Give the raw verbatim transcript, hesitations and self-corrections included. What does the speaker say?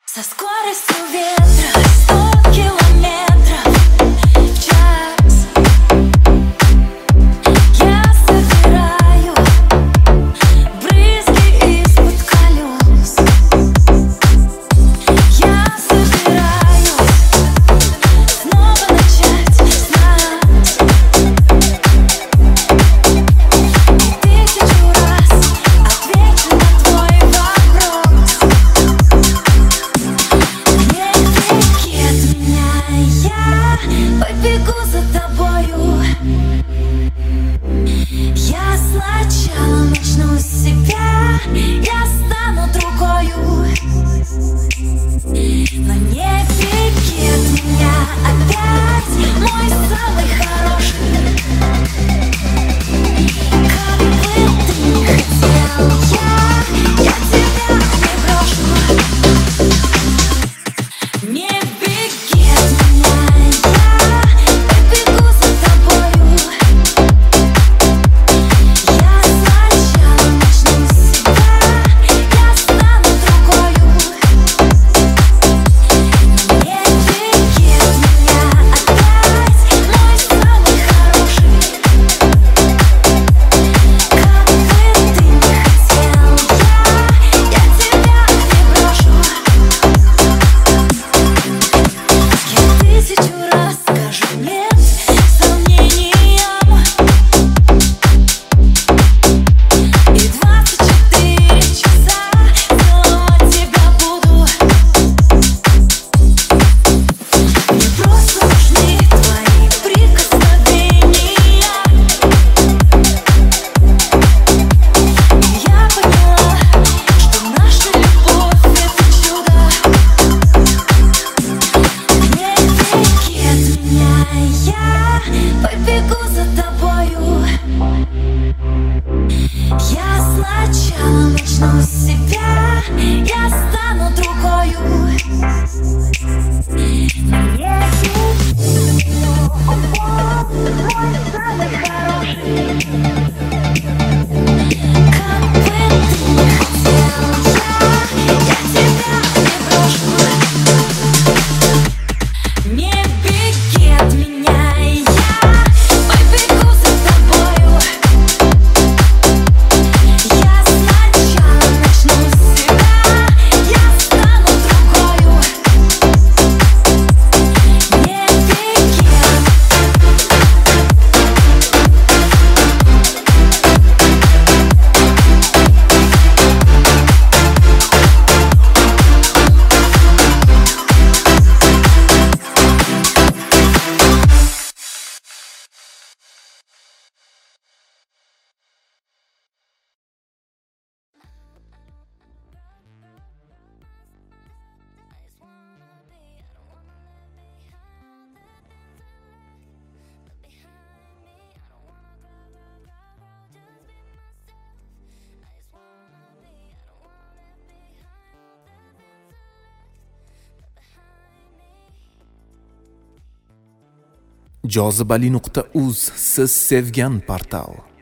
Со скоростью ветра сто километров в час я собираю брызги из-под колес. Я собираюсь снова начать с нас. И тысячу раз отвечу на твой вопрос. Я побегу за тобою. Я сначала начну с себя. Я стану другою. Но не беги от меня опять, мой самый хороший. Как бы ты ни хотел, я, я тебя не брошу. Не беги от меня. Побегу за тобою. Я сначала начну с себя. Я стану другою. Я мой самый хороший. Как бы ты ни хотел, я, я тебя не брошу. Не беги от меня. jozibali nuqta uz siz sevgan portal.